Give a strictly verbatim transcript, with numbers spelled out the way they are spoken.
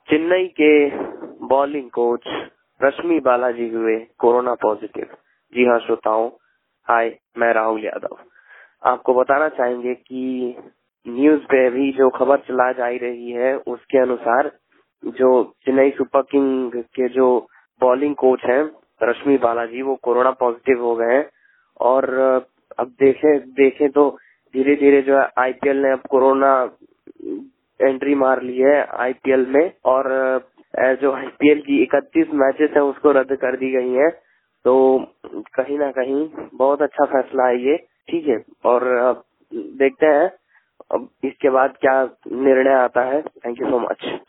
चेन्नई के bowling coach रश्मि बालाजी हुए corona positive. जी हाँ श्रोताओं, हाय, मैं राहुल यादव। आपको बताना चाहेंगे कि न्यूज पे भी जो खबर चला जा रही है उसके अनुसार जो चेन्नई सुपर किंग के जो बॉलिंग कोच हैं रश्मि बालाजी, वो कोरोना पॉजिटिव हो गए हैं। और अब देखें देखें तो धीरे धीरे जो है आईपीएल ने अब कोरोना एंट्री मार ली है आईपीएल में, और जो आईपीएल की इकतीस मैचेस है उसको रद्द कर दी गई है। तो कहीं ना कहीं बहुत अच्छा फैसला है ये, ठीक है। और अब देखते हैं अब इसके बाद क्या निर्णय आता है। Thank you so much.